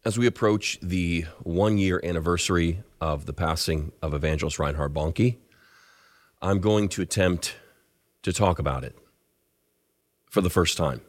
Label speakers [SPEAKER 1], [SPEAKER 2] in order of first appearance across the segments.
[SPEAKER 1] As we approach the 1-year anniversary of the passing of Evangelist Reinhard Bonnke, I'm going to attempt to talk about it for the first time.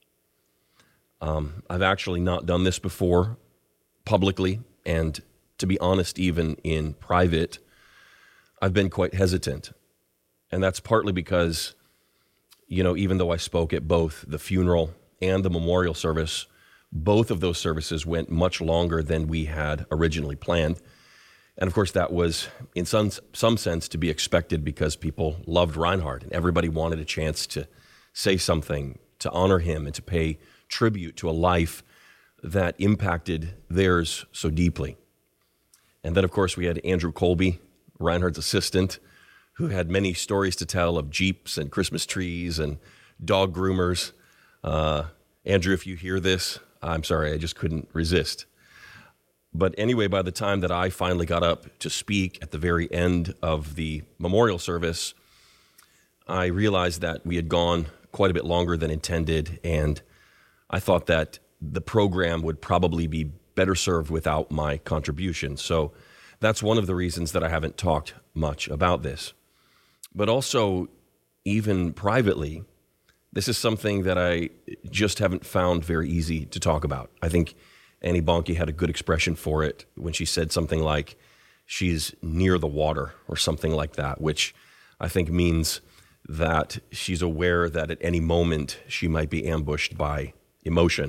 [SPEAKER 1] I've actually not done this before publicly, and to be honest, even in private, I've been quite hesitant. And that's partly because, even though I spoke at both the funeral and the memorial service, both of those services went much longer than we had originally planned. And of course, that was in some sense to be expected because people loved Reinhard and everybody wanted a chance to say something, to honor him and to pay tribute to a life that impacted theirs so deeply. And then, of course, we had Andrew Colby, Reinhard's assistant, who had many stories to tell of Jeeps and Christmas trees and dog groomers. Andrew, if you hear this, I'm sorry, I just couldn't resist. But anyway, by the time that I finally got up to speak at the very end of the memorial service, I realized that we had gone quite a bit longer than intended, and I thought that the program would probably be better served without my contribution. So that's one of the reasons that I haven't talked much about this. But also, even privately, this is something that I just haven't found very easy to talk about. I think Annie Bonnke had a good expression for it when she said something like, she's near the water or something like that, which I think means that she's aware that at any moment she might be ambushed by emotion.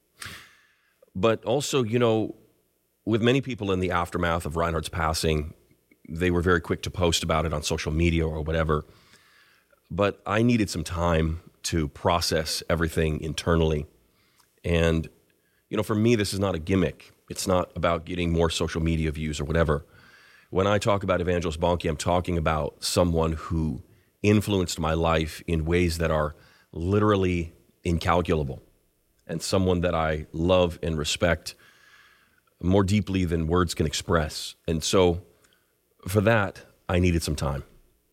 [SPEAKER 1] But also, with many people in the aftermath of Reinhard's passing, they were very quick to post about it on social media or whatever. But I needed some time to process everything internally. And, for me, this is not a gimmick. It's not about getting more social media views or whatever. When I talk about Evangelist Bonnke, I'm talking about someone who influenced my life in ways that are literally incalculable, and someone that I love and respect more deeply than words can express. And so for that, I needed some time.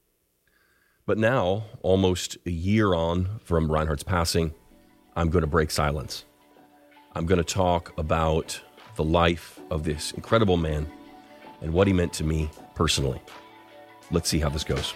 [SPEAKER 1] But now, almost a year on from Reinhard's passing, I'm going to break silence. I'm going to talk about the life of this incredible man and what he meant to me personally. Let's see how this goes.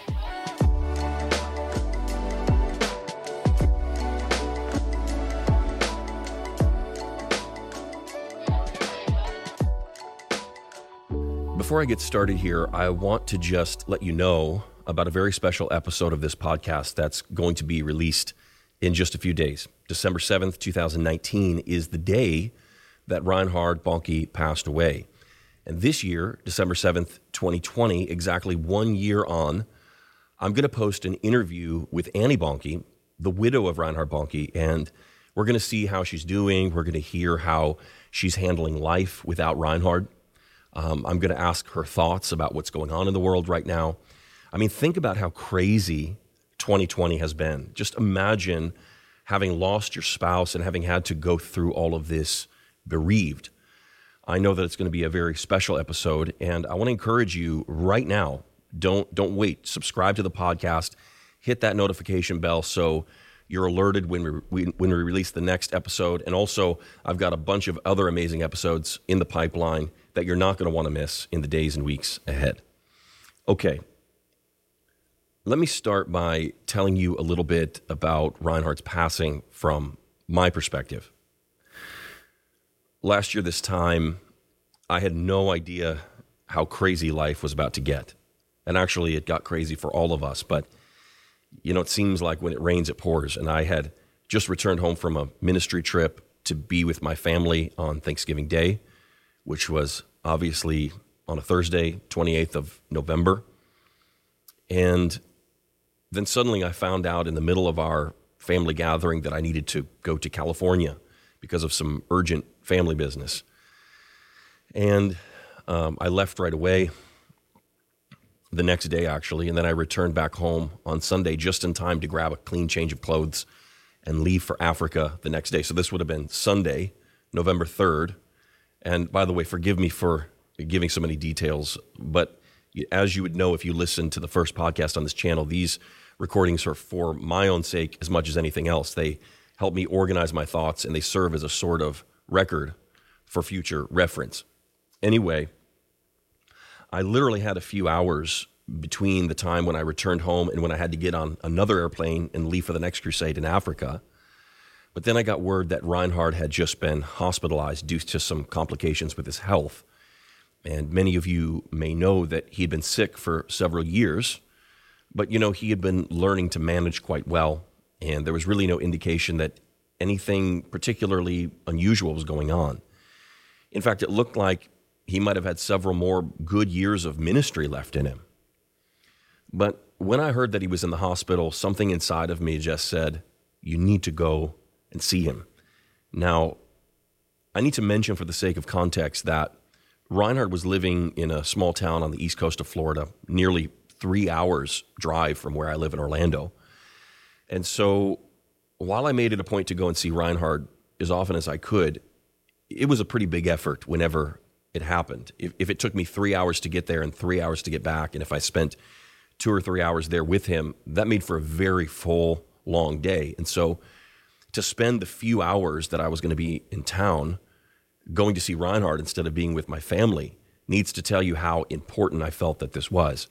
[SPEAKER 1] Before I get started here, I want to just let you know about a very special episode of this podcast that's going to be released in just a few days. December 7th, 2019 is the day that Reinhard Bonnke passed away. And this year, December 7th, 2020, exactly 1 year on, I'm going to post an interview with Annie Bonnke, the widow of Reinhard Bonnke, and we're going to see how she's doing. We're going to hear how she's handling life without Reinhard. I'm going to ask her thoughts about what's going on in the world right now. I mean, think about how crazy 2020 has been. Just imagine having lost your spouse and having had to go through all of this bereaved. I know that it's going to be a very special episode, and I want to encourage you right now, don't wait. Subscribe to the podcast, hit that notification bell so you're alerted when we release the next episode. And also, I've got a bunch of other amazing episodes in the pipeline that you're not going to want to miss in the days and weeks ahead. Okay. Let me start by telling you a little bit about Reinhard's passing from my perspective. Last year this time, I had no idea how crazy life was about to get. And actually, it got crazy for all of us. But, it seems like when it rains, it pours. And I had just returned home from a ministry trip to be with my family on Thanksgiving Day, which was obviously on a Thursday, 28th of November. And then suddenly I found out in the middle of our family gathering that I needed to go to California because of some urgent family business. And I left right away the next day, actually, and then I returned back home on Sunday just in time to grab a clean change of clothes and leave for Africa the next day. So this would have been Sunday, November 3rd. And by the way, forgive me for giving so many details, but as you would know if you listen to the first podcast on this channel, these recordings are for my own sake as much as anything else. They help me organize my thoughts, and they serve as a sort of record for future reference. Anyway, I literally had a few hours between the time when I returned home and when I had to get on another airplane and leave for the next crusade in Africa. But then I got word that Reinhard had just been hospitalized due to some complications with his health. And many of you may know that he had been sick for several years, but he had been learning to manage quite well. And there was really no indication that anything particularly unusual was going on. In fact, it looked like he might have had several more good years of ministry left in him. But when I heard that he was in the hospital, something inside of me just said, you need to go and see him. Now, I need to mention for the sake of context that Reinhard was living in a small town on the east coast of Florida, nearly 3 hours drive from where I live in Orlando. And so while I made it a point to go and see Reinhard as often as I could, it was a pretty big effort whenever it happened. If it took me 3 hours to get there and 3 hours to get back, and if I spent 2 or 3 hours there with him, that made for a very full, long day. And so to spend the few hours that I was going to be in town going to see Reinhard instead of being with my family needs to tell you how important I felt that this was.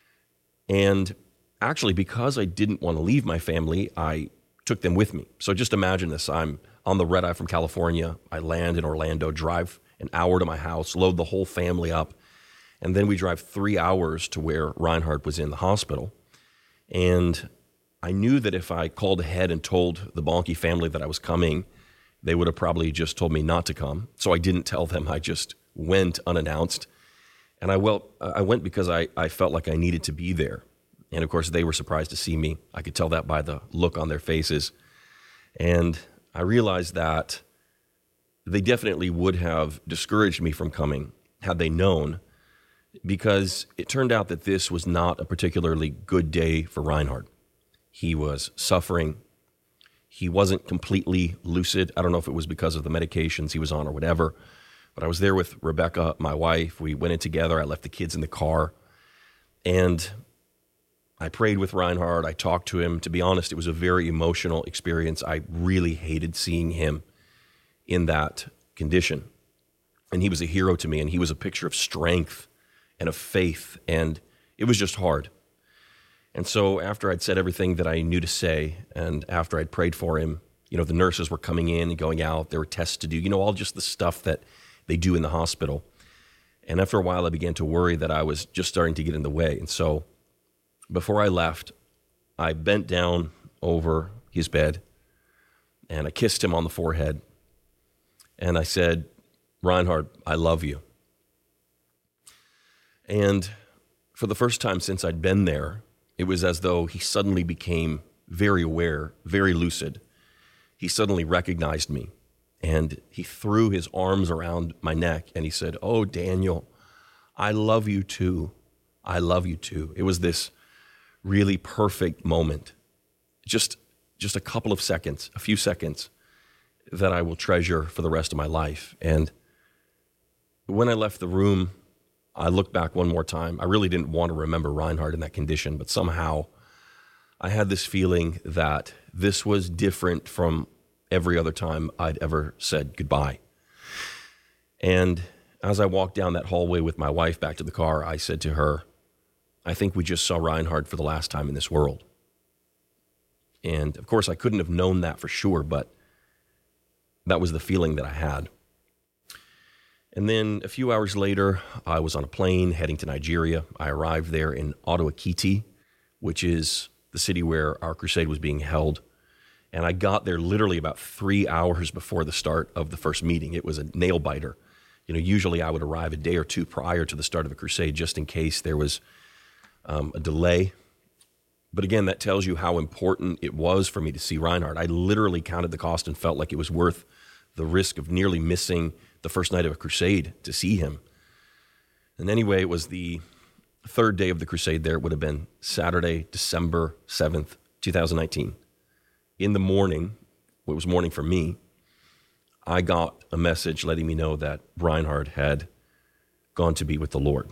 [SPEAKER 1] And actually, because I didn't want to leave my family, I took them with me. So just imagine this. I'm on the red eye from California. I land in Orlando, drive an hour to my house, load the whole family up, and then we drive 3 hours to where Reinhard was in the hospital. And I knew that if I called ahead and told the Bonnke family that I was coming, they would have probably just told me not to come. So I didn't tell them. I just went unannounced. And I went because I felt like I needed to be there. And of course, they were surprised to see me. I could tell that by the look on their faces. And I realized that they definitely would have discouraged me from coming had they known, because it turned out that this was not a particularly good day for Reinhard. He was suffering. He wasn't completely lucid. I don't know if it was because of the medications he was on or whatever, but I was there with Rebecca, my wife. We went in together. I left the kids in the car, and I prayed with Reinhard. I talked to him. To be honest, it was a very emotional experience. I really hated seeing him in that condition. And he was a hero to me, and he was a picture of strength and of faith, and it was just hard. And so after I'd said everything that I knew to say, and after I'd prayed for him, the nurses were coming in and going out. There were tests to do, all just the stuff that they do in the hospital. And after a while, I began to worry that I was just starting to get in the way. And so before I left, I bent down over his bed, and I kissed him on the forehead. And I said, Reinhard, I love you. And for the first time since I'd been there, it was as though he suddenly became very aware, very lucid. He suddenly recognized me, and he threw his arms around my neck, and he said, oh, Daniel, I love you too. I love you too. It was this really perfect moment, just a couple of seconds, a few seconds that I will treasure for the rest of my life. And when I left the room, I looked back one more time. I really didn't want to remember Reinhard in that condition, but somehow I had this feeling that this was different from every other time I'd ever said goodbye. And as I walked down that hallway with my wife back to the car, I said to her, I think we just saw Reinhard for the last time in this world. And of course, I couldn't have known that for sure, but that was the feeling that I had. And then a few hours later, I was on a plane heading to Nigeria. I arrived there in Ottawa-Kiti, which is the city where our crusade was being held. And I got there literally about 3 hours before the start of the first meeting. It was a nail biter. Usually I would arrive a day or two prior to the start of the crusade just in case there was a delay. But again, that tells you how important it was for me to see Reinhard. I literally counted the cost and felt like it was worth the risk of nearly missing the first night of a crusade to see him. And anyway, it was the third day of the crusade there. It would have been Saturday, December 7th, 2019. In the morning, it was morning for me, I got a message letting me know that Reinhard had gone to be with the Lord.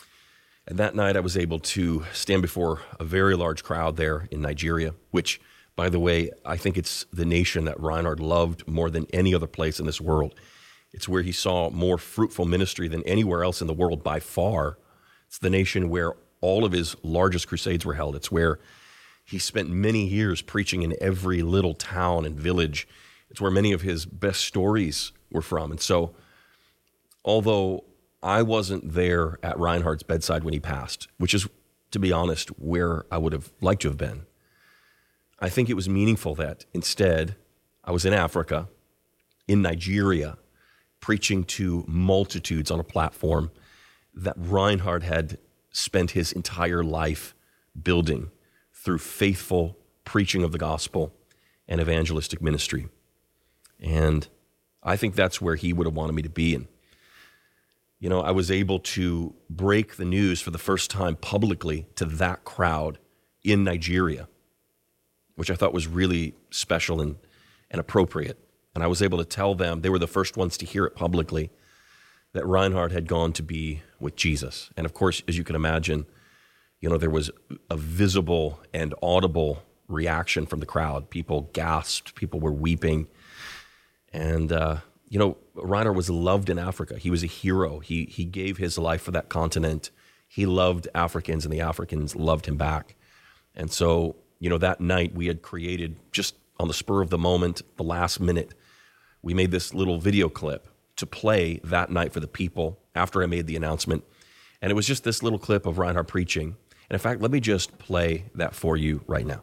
[SPEAKER 1] And that night I was able to stand before a very large crowd there in Nigeria, which, By the way, I think it's the nation that Reinhard loved more than any other place in this world. It's where he saw more fruitful ministry than anywhere else in the world by far. It's the nation where all of his largest crusades were held. It's where he spent many years preaching in every little town and village. It's where many of his best stories were from. And so, although I wasn't there at Reinhard's bedside when he passed, which is, to be honest, where I would have liked to have been, I think it was meaningful that instead I was in Africa, in Nigeria, preaching to multitudes on a platform that Reinhard had spent his entire life building through faithful preaching of the gospel and evangelistic ministry. And I think that's where he would have wanted me to be. And, you know, I was able to break the news for the first time publicly to that crowd in Nigeria, which I thought was really special and appropriate. And I was able to tell them, they were the first ones to hear it publicly, that Reinhard had gone to be with Jesus. And of course, as you can imagine, you know, there was a visible and audible reaction from the crowd. People gasped, people were weeping. And, you know, Reinhard was loved in Africa. He was a hero. He gave his life for that continent. He loved Africans, and the Africans loved him back. And so, you know, that night we had created, just on the spur of the moment, the last minute, we made this little video clip to play that night for the people after I made the announcement. And it was just this little clip of Reinhard preaching. And in fact, let me just play that for you right now.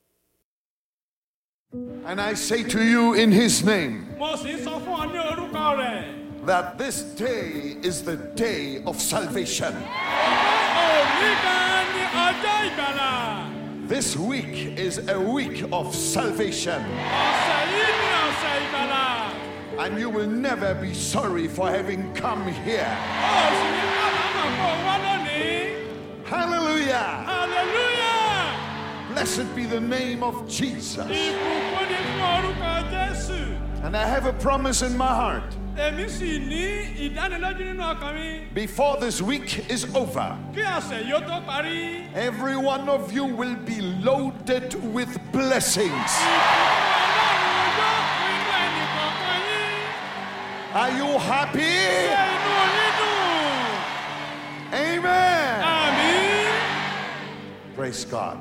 [SPEAKER 2] And I say to you in his name that this day is the day of salvation. This week is a week of salvation. And you will never be sorry for having come here. Hallelujah! Hallelujah! Blessed be the name of Jesus. And I have a promise in my heart. Before this week is over, every one of you will be loaded with blessings. Are you happy? Amen. Amen. Praise God.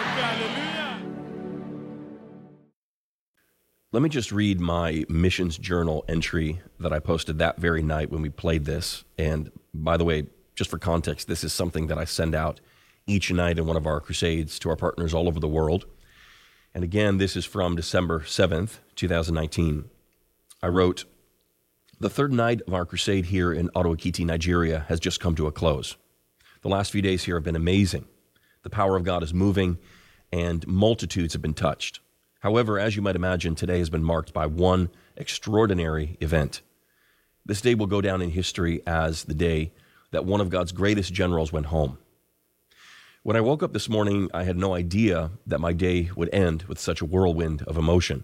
[SPEAKER 1] Let me just read my missions journal entry that I posted that very night when we played this. And by the way, just for context, this is something that I send out each night in one of our crusades to our partners all over the world. And again, this is from December 7th, 2019. I wrote, "The third night of our crusade here in Ado-Ekiti, Nigeria has just come to a close. The last few days here have been amazing. The power of God is moving and multitudes have been touched. However, as you might imagine, today has been marked by one extraordinary event. This day will go down in history as the day that one of God's greatest generals went home. When I woke up this morning, I had no idea that my day would end with such a whirlwind of emotion.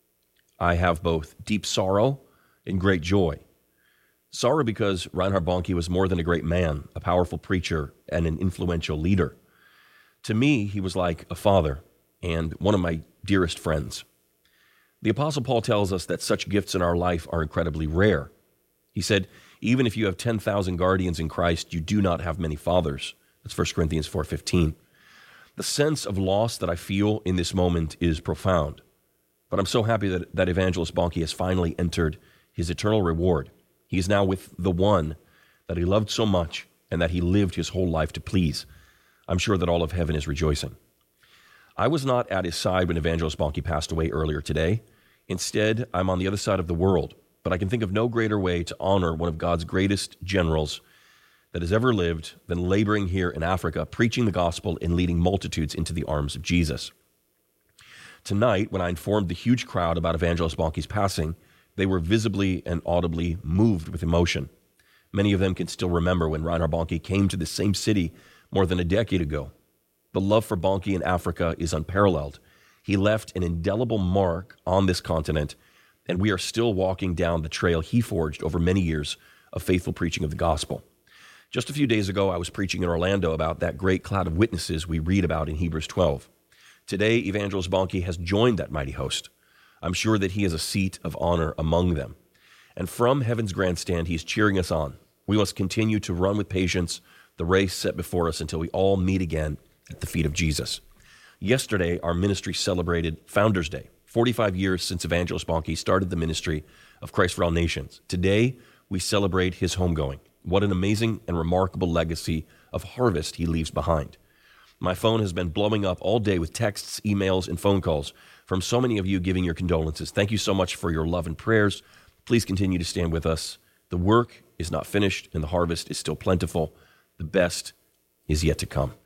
[SPEAKER 1] I have both deep sorrow and great joy. Sorrow because Reinhard Bonnke was more than a great man, a powerful preacher, and an influential leader. To me, he was like a father and one of my dearest friends. The Apostle Paul tells us that such gifts in our life are incredibly rare. He said, even if you have 10,000 guardians in Christ, you do not have many fathers. That's 1 Corinthians 4:15. The sense of loss that I feel in this moment is profound. But I'm so happy that Evangelist Bonnke has finally entered his eternal reward. He is now with the one that he loved so much and that he lived his whole life to please. I'm sure that all of heaven is rejoicing. I was not at his side when Evangelist Bonnke passed away earlier today. Instead, I'm on the other side of the world, but I can think of no greater way to honor one of God's greatest generals that has ever lived than laboring here in Africa, preaching the gospel and leading multitudes into the arms of Jesus. Tonight, when I informed the huge crowd about Evangelist Bonnke's passing, they were visibly and audibly moved with emotion. Many of them can still remember when Reinhard Bonnke came to the same city more than a decade ago. The love for Bonnke in Africa is unparalleled. He left an indelible mark on this continent, and we are still walking down the trail he forged over many years of faithful preaching of the gospel. Just a few days ago, I was preaching in Orlando about that great cloud of witnesses we read about in Hebrews 12. Today, Evangelist Bonnke has joined that mighty host. I'm sure that he has a seat of honor among them. And from heaven's grandstand, he's cheering us on. We must continue to run with patience the race set before us until we all meet again at the feet of Jesus. Yesterday, our ministry celebrated Founders Day, 45 years since Evangelist Bonnke started the ministry of Christ for All Nations. Today, we celebrate his homegoing. What an amazing and remarkable legacy of harvest he leaves behind. My phone has been blowing up all day with texts, emails, and phone calls from so many of you giving your condolences. Thank you so much for your love and prayers. Please continue to stand with us. The work is not finished, and the harvest is still plentiful. The best is yet to come.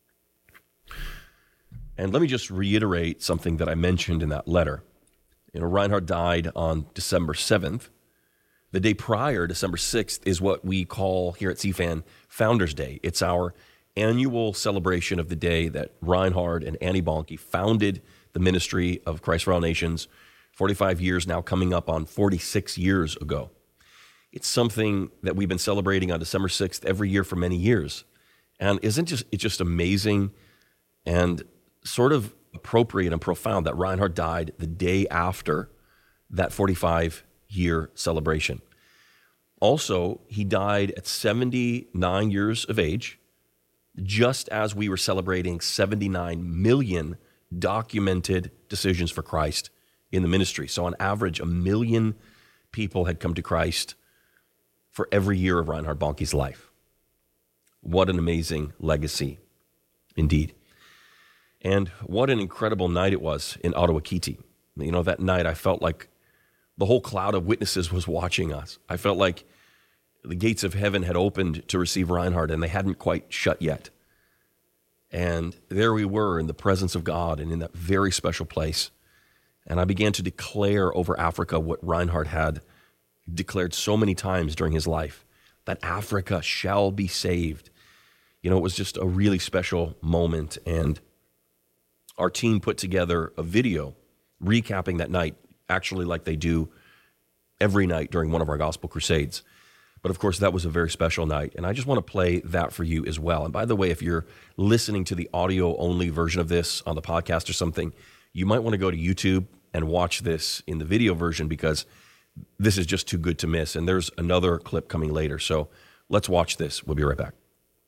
[SPEAKER 1] And let me just reiterate something that I mentioned in that letter. Reinhard died on December 7th. The day prior, December 6th, is what we call here at CFAN Founders Day. It's our annual celebration of the day that Reinhard and Annie Bonnke founded the ministry of Christ for All Nations, 45 years now, coming up on 46 years ago. It's something that we've been celebrating on December 6th every year for many years. And isn't it just amazing and sort of appropriate and profound that Reinhard died the day after that 45-year celebration. Also, he died at 79 years of age, just as we were celebrating 79 million documented decisions for Christ in the ministry. So on average, 1 million people had come to Christ for every year of Reinhard Bonnke's life. What an amazing legacy indeed. And what an incredible night it was in Ottawa-Kiti. That night I felt like the whole cloud of witnesses was watching us. I felt like the gates of heaven had opened to receive Reinhard, and they hadn't quite shut yet. And there we were in the presence of God and in that very special place. And I began to declare over Africa what Reinhard had declared so many times during his life, that Africa shall be saved. It was just a really special moment. And our team put together a video recapping that night, actually like they do every night during one of our gospel crusades. But of course, that was a very special night, and I just want to play that for you as well. And by the way, if you're listening to the audio-only version of this on the podcast or something, you might want to go to YouTube and watch this in the video version, because this is just too good to miss. And there's another clip coming later, so let's watch this. We'll be right back.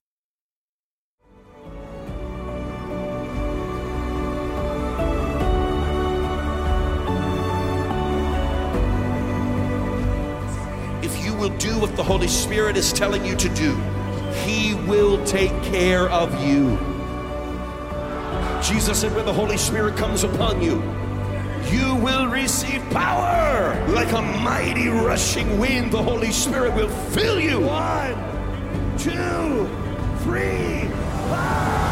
[SPEAKER 3] Will do what the Holy Spirit is telling you to do. He will take care of you. Jesus said, when the Holy Spirit comes upon you, you will receive power. Like a mighty rushing wind, the Holy Spirit will fill you. 1, 2, 3, 4.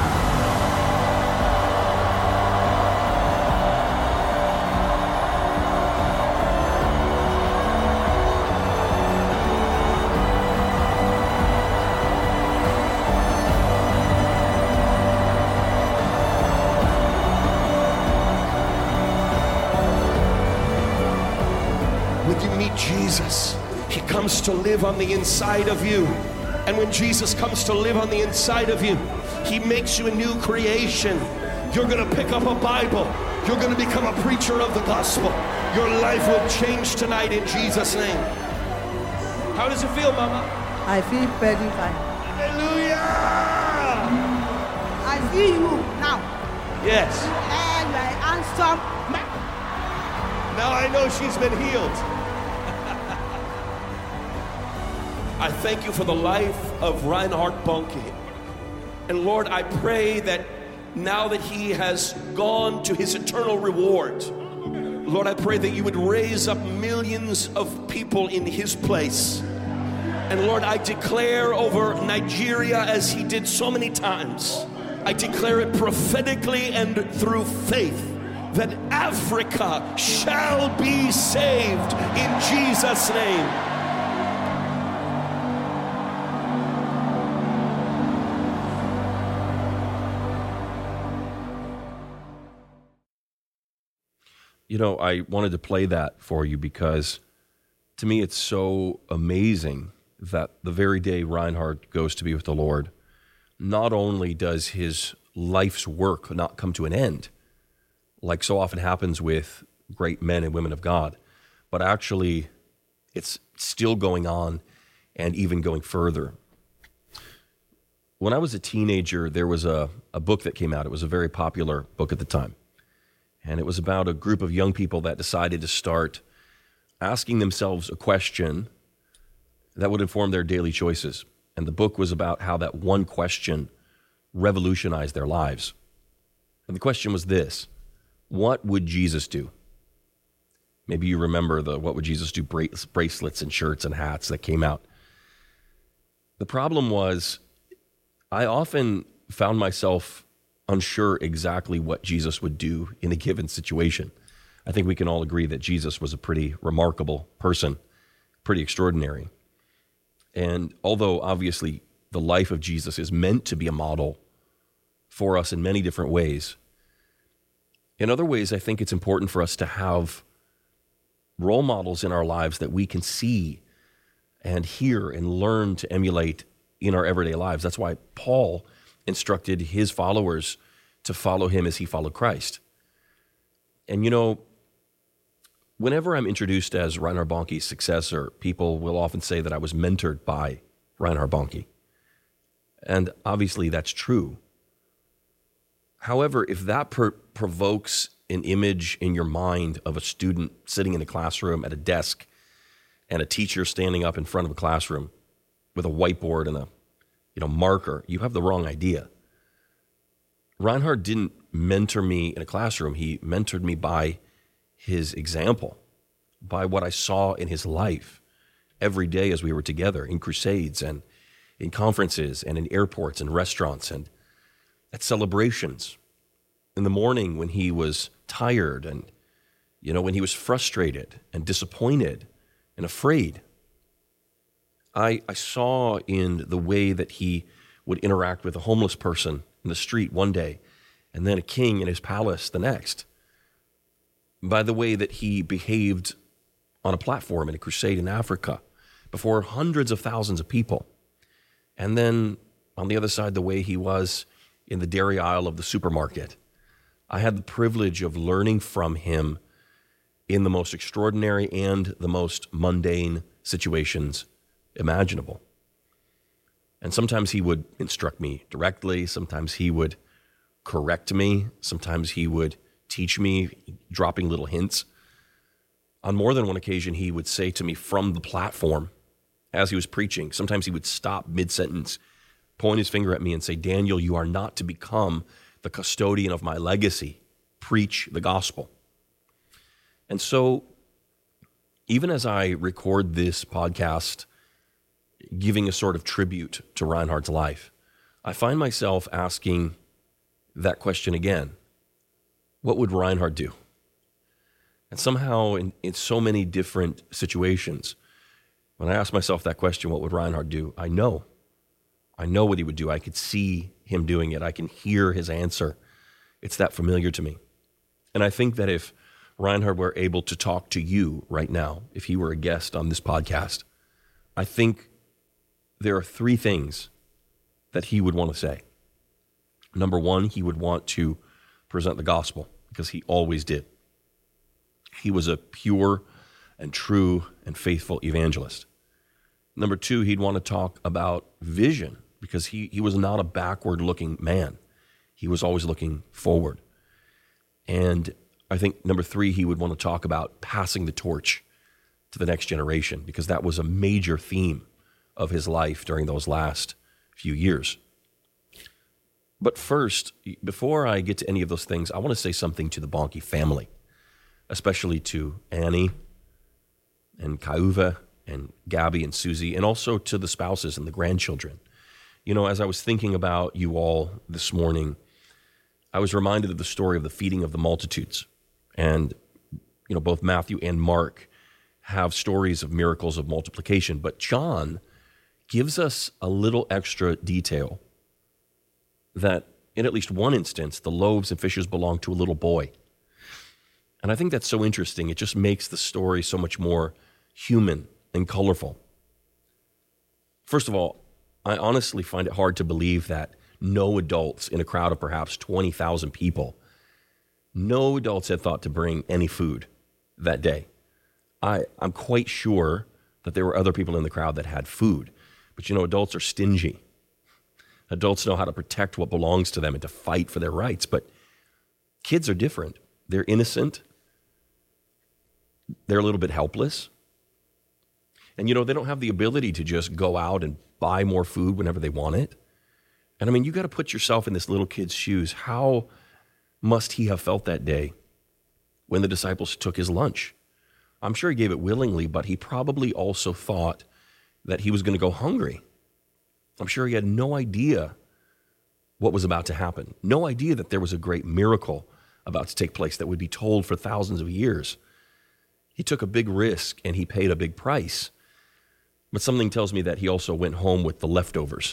[SPEAKER 3] Jesus, he comes to live on the inside of you. And when Jesus comes to live on the inside of you, he makes you a new creation. You're going to pick up a Bible. You're going to become a preacher of the gospel. Your life will change tonight in Jesus' name. How does it feel, Mama?
[SPEAKER 4] I feel very fine.
[SPEAKER 3] Hallelujah!
[SPEAKER 4] I see you now.
[SPEAKER 3] Yes.
[SPEAKER 4] And I answer.
[SPEAKER 3] Now I know she's been healed. I thank you for the life of Reinhard Bonnke. And Lord, I pray that now that he has gone to his eternal reward, Lord, I pray that you would raise up millions of people in his place. And Lord, I declare over Nigeria, as he did so many times, I declare it prophetically and through faith, that Africa shall be saved in Jesus' name.
[SPEAKER 1] I wanted to play that for you because to me it's so amazing that the very day Reinhard goes to be with the Lord, not only does his life's work not come to an end, like so often happens with great men and women of God, but actually it's still going on and even going further. When I was a teenager, there was a book that came out. It was a very popular book at the time. And it was about a group of young people that decided to start asking themselves a question that would inform their daily choices. And the book was about how that one question revolutionized their lives. And the question was this: what would Jesus do? Maybe you remember the What Would Jesus Do bracelets and shirts and hats that came out. The problem was, I often found myself unsure exactly what Jesus would do in a given situation. I think we can all agree that Jesus was a pretty remarkable person, pretty extraordinary. And although obviously the life of Jesus is meant to be a model for us in many different ways, in other ways, I think it's important for us to have role models in our lives that we can see and hear and learn to emulate in our everyday lives. That's why Paul instructed his followers to follow him as he followed Christ. And you know, whenever I'm introduced as Reinhard Bonnke's successor, people will often say that I was mentored by Reinhard Bonnke. And obviously that's true. However, if that provokes an image in your mind of a student sitting in a classroom at a desk and a teacher standing up in front of a classroom with a whiteboard and a marker, you have the wrong idea. Reinhard didn't mentor me in a classroom. He mentored me by his example, by what I saw in his life every day as we were together in crusades and in conferences and in airports and restaurants and at celebrations. In the morning when he was tired and, when he was frustrated and disappointed and afraid. I saw in the way that he would interact with a homeless person in the street one day and then a king in his palace the next. By the way that he behaved on a platform in a crusade in Africa before hundreds of thousands of people. And then on the other side, the way he was in the dairy aisle of the supermarket. I had the privilege of learning from him in the most extraordinary and the most mundane situations imaginable. And sometimes he would instruct me directly. Sometimes he would correct me. Sometimes he would teach me, dropping little hints. On more than one occasion, he would say to me from the platform as he was preaching, sometimes he would stop mid-sentence, point his finger at me and say, "Daniel, you are not to become the custodian of my legacy. Preach the gospel." And so, even as I record this podcast, giving a sort of tribute to Reinhard's life, I find myself asking that question again. What would Reinhard do? And somehow in so many different situations, when I ask myself that question, what would Reinhard do? I know what he would do. I could see him doing it. I can hear his answer. It's that familiar to me. And I think that if Reinhard were able to talk to you right now, if he were a guest on this podcast, I think there are three things that he would want to say. Number one, he would want to present the gospel because he always did. He was a pure and true and faithful evangelist. Number two, he'd want to talk about vision because he was not a backward-looking man. He was always looking forward. And I think number three, he would want to talk about passing the torch to the next generation because that was a major theme of his life during those last few years. But first, before I get to any of those things, I want to say something to the Bonnke family, especially to Annie and Kauve and Gabby and Susie, and also to the spouses and the grandchildren. As I was thinking about you all this morning, I was reminded of the story of the feeding of the multitudes. And, both Matthew and Mark have stories of miracles of multiplication, but John gives us a little extra detail that in at least one instance, the loaves and fishes belonged to a little boy. And I think that's so interesting. It just makes the story so much more human and colorful. First of all, I honestly find it hard to believe that no adults in a crowd of perhaps 20,000 people No adults had thought to bring any food that day. I'm quite sure that there were other people in the crowd that had food. But adults are stingy. Adults know how to protect what belongs to them and to fight for their rights. But kids are different. They're innocent. They're a little bit helpless. And, they don't have the ability to just go out and buy more food whenever they want it. And you got to put yourself in this little kid's shoes. How must he have felt that day when the disciples took his lunch? I'm sure he gave it willingly, but he probably also thought that he was going to go hungry. I'm sure he had no idea what was about to happen. No idea that there was a great miracle about to take place that would be told for thousands of years. He took a big risk and he paid a big price. But something tells me that he also went home with the leftovers.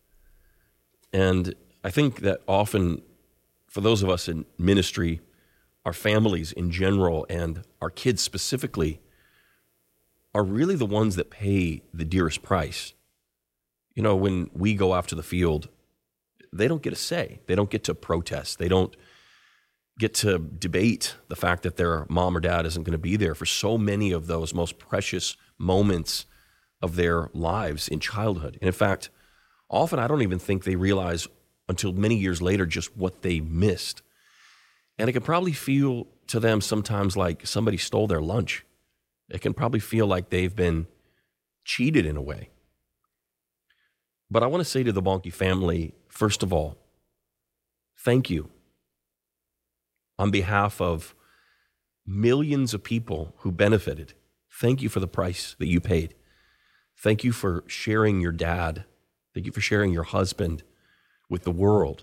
[SPEAKER 1] And I think that often for those of us in ministry, our families in general and our kids specifically are really the ones that pay the dearest price. When we go off to the field, they don't get a say. They don't get to protest. They don't get to debate the fact that their mom or dad isn't going to be there for so many of those most precious moments of their lives in childhood. And in fact, often I don't even think they realize until many years later just what they missed. And it can probably feel to them sometimes like somebody stole their lunch. It can probably feel like they've been cheated in a way. But I want to say to the Bonnke family, first of all, thank you. On behalf of millions of people who benefited, thank you for the price that you paid. Thank you for sharing your dad. Thank you for sharing your husband with the world.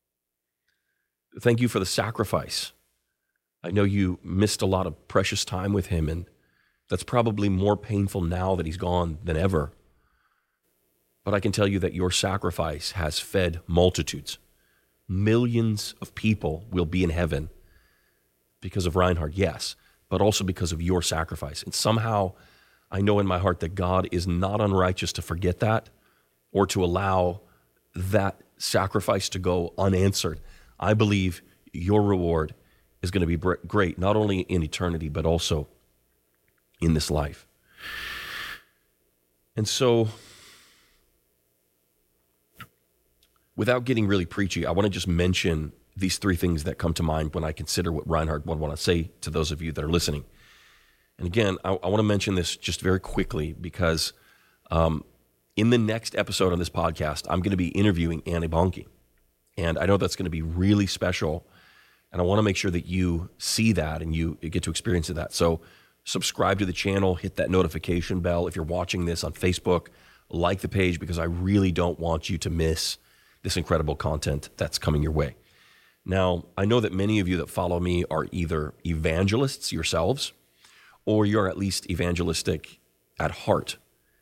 [SPEAKER 1] Thank you for the sacrifice. I know you missed a lot of precious time with him, and that's probably more painful now that he's gone than ever. But I can tell you that your sacrifice has fed multitudes. Millions of people will be in heaven because of Reinhard, yes, but also because of your sacrifice. And somehow I know in my heart that God is not unrighteous to forget that or to allow that sacrifice to go unanswered. I believe your reward is going to be great, not only in eternity, but also in this life. And so, without getting really preachy, I want to just mention these three things that come to mind when I consider what Reinhard would want to say to those of you that are listening. And again, I want to mention this just very quickly because in the next episode on this podcast, I'm going to be interviewing Annie Bonnke. And I know that's going to be really special. And I want to make sure that you see that and you get to experience that. So subscribe to the channel, hit that notification bell. If you're watching this on Facebook, like the page because I really don't want you to miss this incredible content that's coming your way. Now, I know that many of you that follow me are either evangelists yourselves or you're at least evangelistic at heart.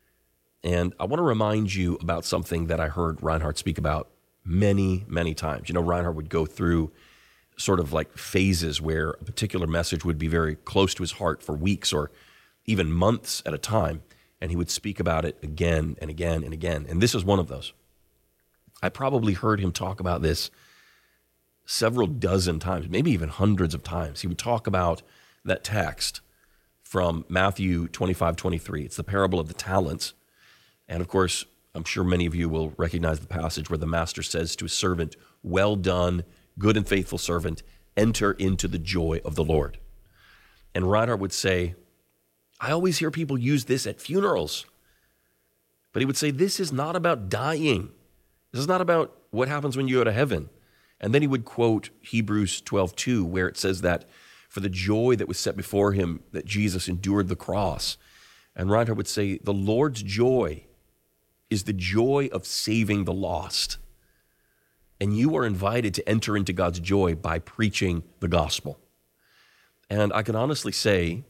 [SPEAKER 1] And I want to remind you about something that I heard Reinhard speak about many, many times. Reinhard would go through sort of like phases where a particular message would be very close to his heart for weeks or even months at a time. And he would speak about it again and again and again. And this is one of those. I probably heard him talk about this several dozen times, maybe even hundreds of times. He would talk about that text from Matthew 25:23. It's the parable of the talents. And of course, I'm sure many of you will recognize the passage where the master says to his servant, "Well done, good and faithful servant, enter into the joy of the Lord." And Reinhard would say, I always hear people use this at funerals. But he would say, this is not about dying. This is not about what happens when you go to heaven. And then he would quote Hebrews 12:2, where it says that for the joy that was set before him, that Jesus endured the cross. And Reinhard would say, the Lord's joy is the joy of saving the lost. And you are invited to enter into God's joy by preaching the gospel. And I can honestly say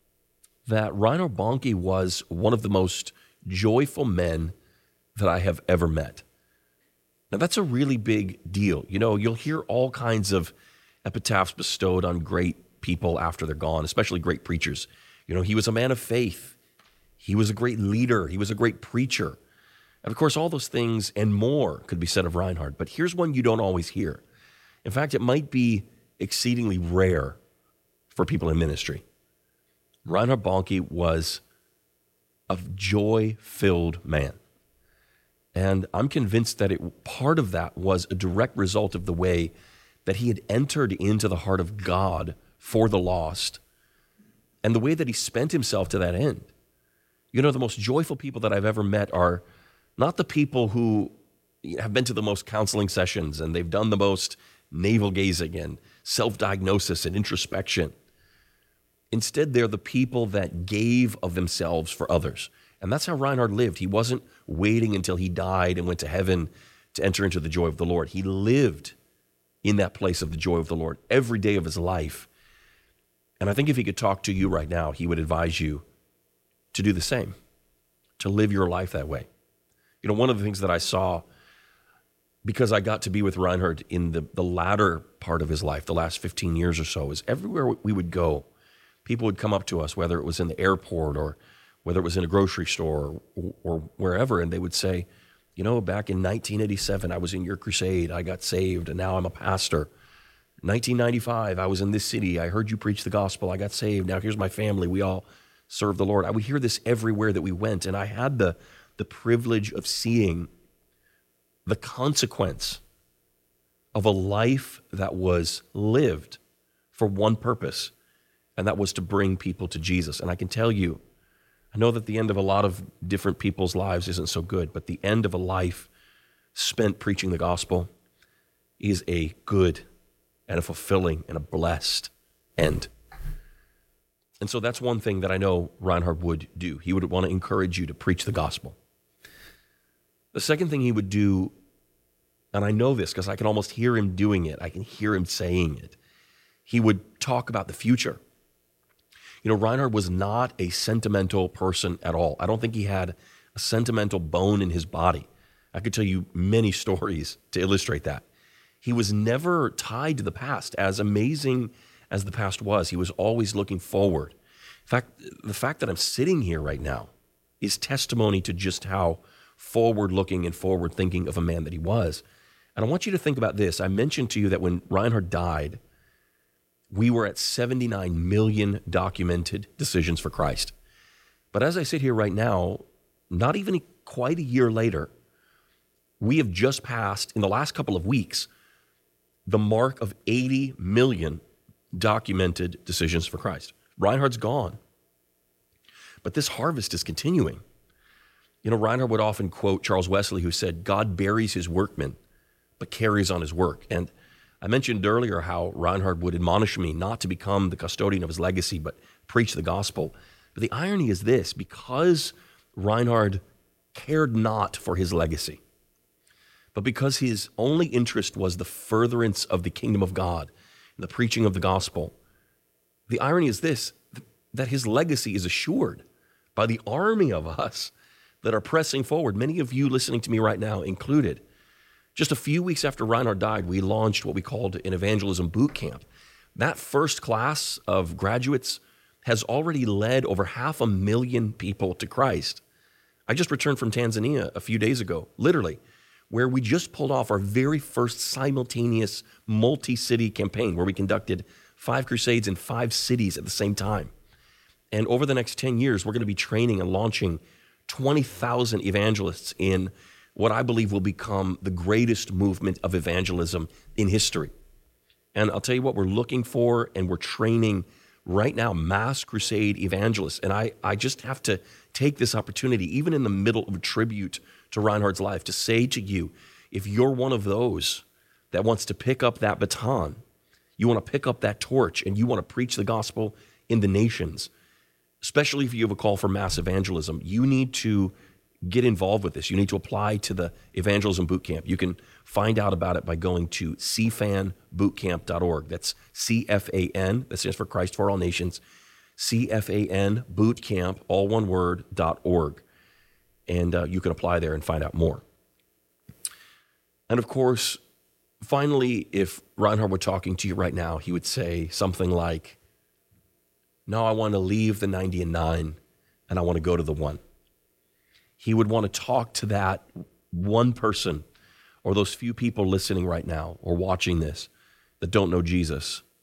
[SPEAKER 1] that Reinhard Bonnke was one of the most joyful men that I have ever met. Now, that's a really big deal. You'll hear all kinds of epitaphs bestowed on great people after they're gone, especially great preachers. He was a man of faith. He was a great leader. He was a great preacher. And of course, all those things and more could be said of Reinhard. But here's one you don't always hear. In fact, it might be exceedingly rare for people in ministry. Reinhard Bonnke was a joy-filled man. And I'm convinced that part of that was a direct result of the way that he had entered into the heart of God for the lost and the way that he spent himself to that end. You know, the most joyful people that I've ever met are not the people who have been to the most counseling sessions and they've done the most navel-gazing and self-diagnosis and introspection. Instead, they're the people that gave of themselves for others. And that's how Reinhard lived. He wasn't waiting until he died and went to heaven to enter into the joy of the Lord. He lived in that place of the joy of the Lord every day of his life. And I think if he could talk to you right now, he would advise you to do the same, to live your life that way. You know, one of the things that I saw, because I got to be with Reinhard in the latter part of his life, the last 15 years or so, is everywhere we would go, people would come up to us, whether it was in the airport or whether it was in a grocery store or wherever, and they would say, you know, back in 1987, I was in your crusade, I got saved, and now I'm a pastor. 1995, I was in this city, I heard you preach the gospel, I got saved, now here's my family, we all serve the Lord. I would hear this everywhere that we went, and I had the privilege of seeing the consequence of a life that was lived for one purpose, and that was to bring people to Jesus. And I can tell you, I know that the end of a lot of different people's lives isn't so good, but the end of a life spent preaching the gospel is a good and a fulfilling and a blessed end. And so that's one thing that I know Reinhard would do. He would want to encourage you to preach the gospel. The second thing he would do, and I know this because I can almost hear him doing it, I can hear him saying it, he would talk about the future. You know, Reinhard was not a sentimental person at all. I don't think he had a sentimental bone in his body. I could tell you many stories to illustrate that. He was never tied to the past. As amazing as the past was, he was always looking forward. In fact, the fact that I'm sitting here right now is testimony to just how forward-looking and forward-thinking of a man that he was. And I want you to think about this. I mentioned to you that when Reinhard died, we were at 79 million documented decisions for Christ. But as I sit here right now, not even quite a year later, we have just passed, in the last couple of weeks, the mark of 80 million documented decisions for Christ. Reinhard's gone. But this harvest is continuing. You know, Reinhard would often quote Charles Wesley, who said, God buries his workmen, but carries on his work. And I mentioned earlier how Reinhard would admonish me not to become the custodian of his legacy, but preach the gospel. But the irony is this, because Reinhard cared not for his legacy, but because his only interest was the furtherance of the kingdom of God, the preaching of the gospel, the irony is this, that his legacy is assured by the army of us that are pressing forward, many of you listening to me right now included. Just a few weeks after Reinhard died, we launched what we called an evangelism boot camp. That first class of graduates has already led over 500,000 people to Christ. I just returned from Tanzania a few days ago, literally, where we just pulled off our very first simultaneous multi-city campaign where we conducted 5 crusades in 5 cities at the same time. And over the next 10 years, we're going to be training and launching 20,000 evangelists in what I believe will become the greatest movement of evangelism in history. And I'll tell you what we're looking for, and we're training right now mass crusade evangelists. And I just have to take this opportunity, even in the middle of a tribute to Reinhard's life, to say to you, if you're one of those that wants to pick up that baton, you want to pick up that torch, and you want to preach the gospel in the nations, especially if you have a call for mass evangelism, you need to get involved with this. You need to apply to the Evangelism Bootcamp. You can find out about it by going to cfanbootcamp.org. That's CFAN, that stands for Christ for All Nations, CFAN Bootcamp, all one word, .org. And you can apply there and find out more. And of course, finally, if Reinhard were talking to you right now, he would say something like, no, I want to leave the 90 and 9 and I want to go to the 1. He would want to talk to that one person or those few people listening right now or watching this that don't know Jesus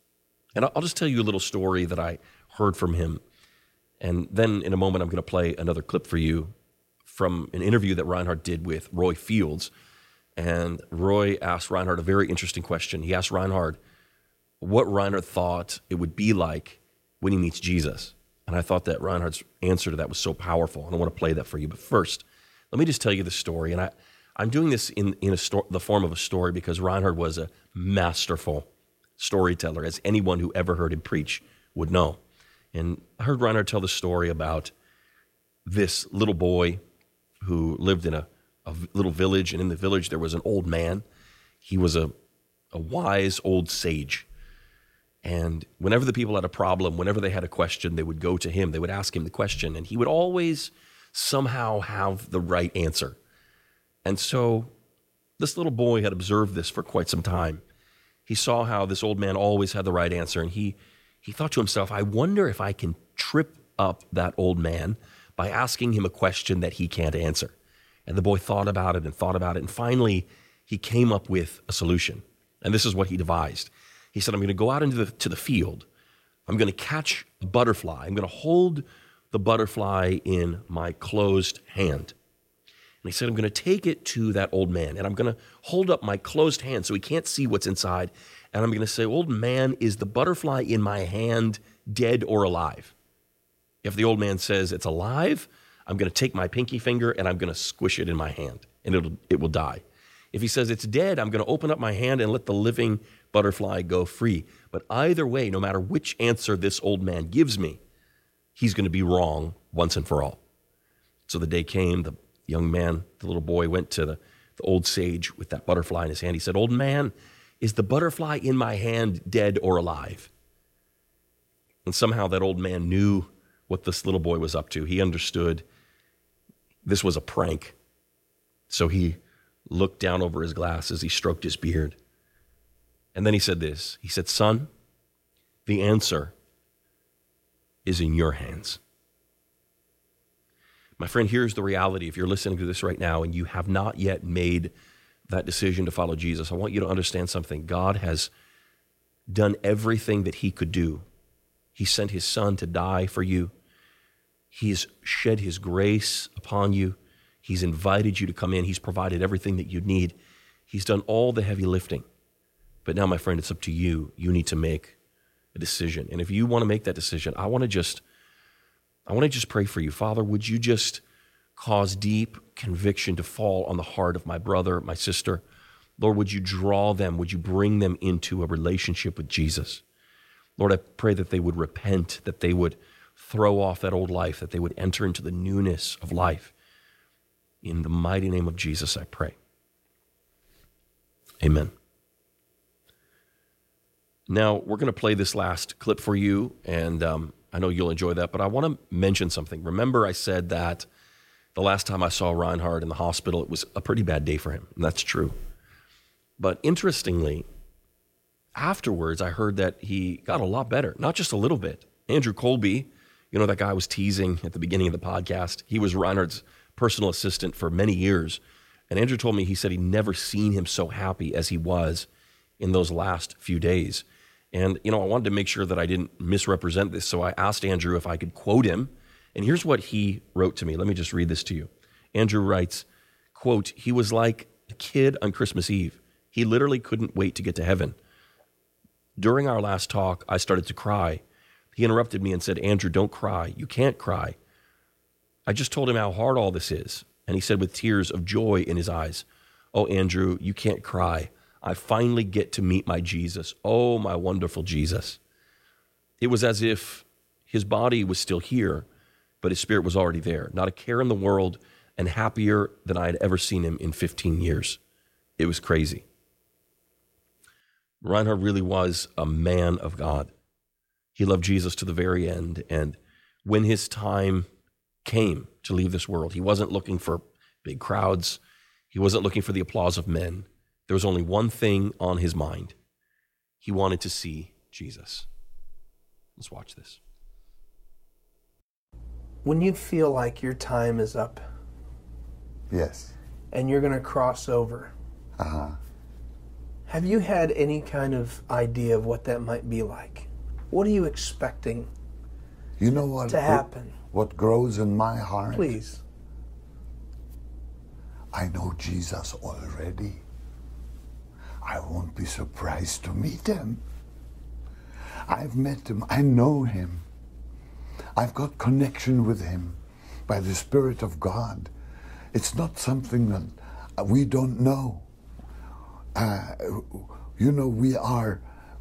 [SPEAKER 1] And I'll just tell you a little story that I heard from him. And then in a moment, I'm going to play another clip for you from an interview that Reinhard did with Roy Fields. And Roy asked Reinhard a very interesting question. He asked Reinhard what Reinhard thought it would be like when he meets Jesus. And I thought that Reinhard's answer to that was so powerful. And I want to play that for you. But first, let me just tell you the story. And I'm doing this in the form of a story because Reinhard was a masterful storyteller, as anyone who ever heard him preach would know. And I heard Reinhard tell the story about this little boy who lived in a little village, and in the village there was an old man. He was a wise old sage. And whenever the people had a problem, whenever they had a question, they would go to him. They would ask him the question, and he would always somehow have the right answer. And so this little boy had observed this for quite some time. He saw how this old man always had the right answer, and he thought to himself, I wonder if I can trip up that old man by asking him a question that he can't answer. And the boy thought about it, and finally he came up with a solution. And this is what he devised. He said, I'm going to go out into the field. I'm going to catch a butterfly. I'm going to hold the butterfly in my closed hand. And he said, I'm going to take it to that old man, and I'm going to hold up my closed hand so he can't see what's inside. And I'm going to say, old man, is the butterfly in my hand dead or alive? If the old man says it's alive, I'm going to take my pinky finger and I'm going to squish it in my hand, and it will die. If he says it's dead, I'm going to open up my hand and let the living butterfly go free. But either way, no matter which answer this old man gives me, he's going to be wrong once and for all. So the day came, the young man, the little boy, went to the old sage with that butterfly in his hand. He said, old man, is the butterfly in my hand dead or alive? And somehow that old man knew what this little boy was up to. He understood this was a prank. So he looked down over his glasses. He stroked his beard. And then he said this. He said, son, the answer is in your hands. My friend, here's the reality. If you're listening to this right now and you have not yet made that decision to follow Jesus, I want you to understand something. God has done everything that he could do. He sent his son to die for you. He's shed his grace upon you. He's invited you to come in. He's provided everything that you need. He's done all the heavy lifting. But now, my friend, it's up to you. You need to make a decision. And if you want to make that decision, I want to just pray for you. Father, would you just cause deep conviction to fall on the heart of my brother, my sister? Lord, would you draw them? Would you bring them into a relationship with Jesus? Lord, I pray that they would repent, that they would throw off that old life, that they would enter into the newness of life. In the mighty name of Jesus, I pray. Amen. Now, we're going to play this last clip for you, and I know you'll enjoy that, but I want to mention something. Remember, I said that the last time I saw Reinhard in the hospital, it was a pretty bad day for him, and that's true. But interestingly, afterwards, I heard that he got a lot better, not just a little bit. Andrew Colby, you know, that guy I was teasing at the beginning of the podcast, he was Reinhard's personal assistant for many years. And Andrew told me, he said he'd never seen him so happy as he was in those last few days. And, you know, I wanted to make sure that I didn't misrepresent this. So I asked Andrew if I could quote him. And here's what he wrote to me. Let me just read this to you. Andrew writes, quote, he was like a kid on Christmas Eve. He literally couldn't wait to get to heaven. During our last talk, I started to cry. He interrupted me and said, Andrew, don't cry. You can't cry. I just told him how hard all this is. And he said with tears of joy in his eyes, oh, Andrew, you can't cry. I finally get to meet my Jesus. Oh, my wonderful Jesus. It was as if his body was still here, but his spirit was already there. Not a care in the world, and happier than I had ever seen him in 15 years. It was crazy. Reinhard really was a man of God. He loved Jesus to the very end. And when his time came to leave this world, he wasn't looking for big crowds. He wasn't looking for the applause of men. There was only one thing on his mind. He wanted to see Jesus. Let's watch this.
[SPEAKER 5] When you feel like your time is up,
[SPEAKER 6] yes,
[SPEAKER 5] and you're going to cross over,
[SPEAKER 6] uh-huh.
[SPEAKER 5] have you had any kind of idea of what that might be like? What are you expecting
[SPEAKER 6] You know what?
[SPEAKER 5] to happen?
[SPEAKER 6] What grows in my heart?
[SPEAKER 5] Please.
[SPEAKER 6] I know Jesus already. I won't be surprised to meet him. I've met him. I know him. I've got connection with him by the Spirit of God. It's not something that we don't know. We are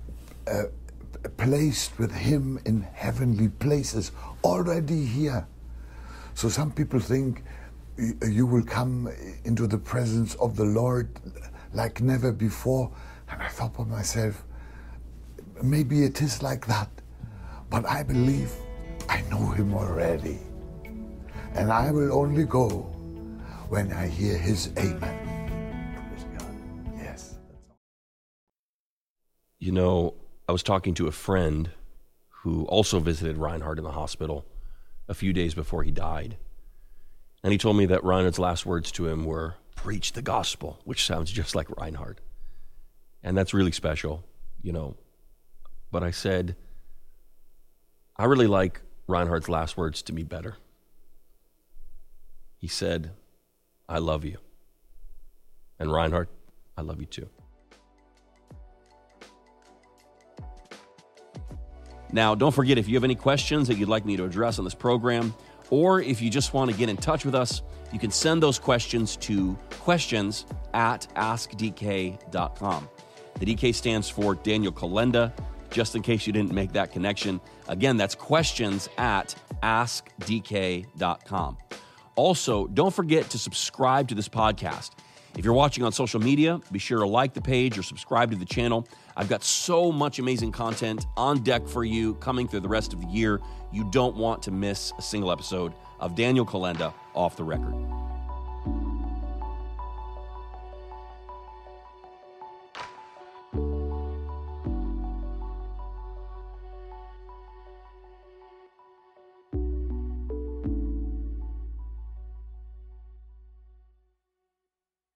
[SPEAKER 6] placed with him in heavenly places already here. So some people think you will come into the presence of the Lord like never before. And I thought to myself, maybe it is like that. But I believe I know him already. And I will only go when I hear his amen. Praise God. Yes.
[SPEAKER 1] You know, I was talking to a friend who also visited Reinhard in the hospital a few days before he died. And he told me that Reinhard's last words to him were, "Preach the gospel," which sounds just like Reinhard. And that's really special, you know. But I said, I really like Reinhard's last words to me better. He said, "I love you." And Reinhard, I love you too. Now, don't forget, if you have any questions that you'd like me to address on this program, or if you just want to get in touch with us, you can send those questions to questions@askdk.com. The DK stands for Daniel Kolenda, just in case you didn't make that connection. Again, that's questions@askdk.com. Also, don't forget to subscribe to this podcast. If you're watching on social media, be sure to like the page or subscribe to the channel. I've got so much amazing content on deck for you coming through the rest of the year. You don't want to miss a single episode of Daniel Kolenda Off the Record.